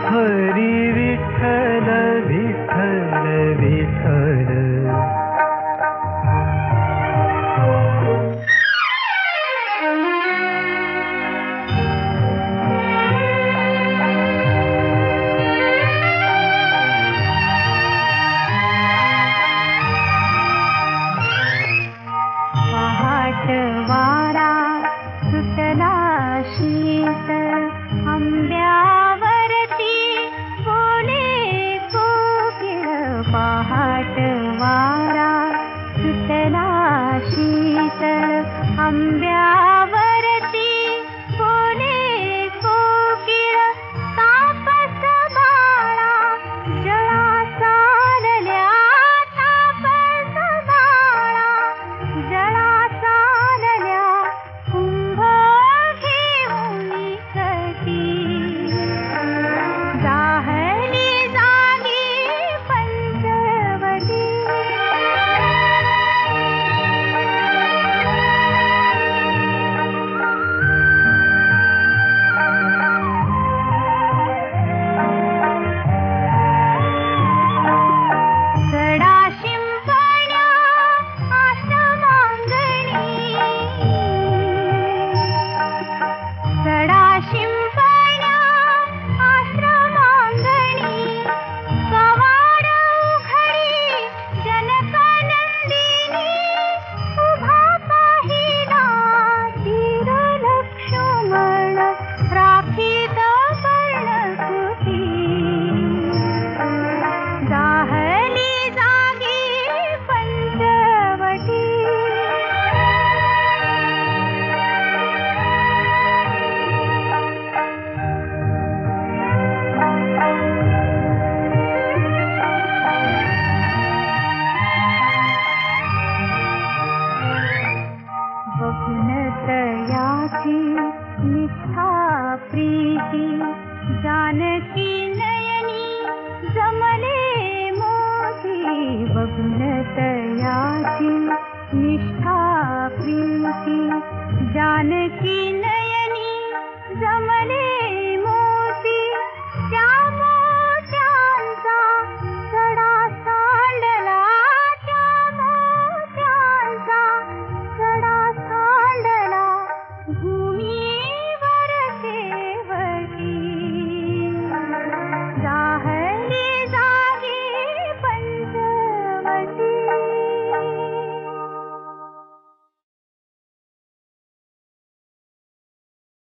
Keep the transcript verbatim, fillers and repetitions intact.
हरी विठ्ठल विठ्ठल विठ्ठल. पहाट वारा सुटला शीतळ आंब्यावरती बोले कोकिळ. पहाट वारा सुटला शीतळ आंब्यावरती बोले कोकिळ. तापस बाळा जळा चालल्या तापस बाळा जळा चालल्या कुंभ घेऊन कटी. जाहली जागी पंचवटी. सडा शिंपण्या आश्रमांगणी. सडा शिंपण्या आश्रमांगणी. कवाड उघडी जनकनंदिनी. उभा पाहिला तीर लक्ष्मण राखीत पर्णकुटी. जाहली जागी पंचवटी. बघून तयाची निष्ठा प्रीती. जानकी नयनी जमले मोती. बघून तयाची निष्ठा प्रीती. जानकी नयनी जमले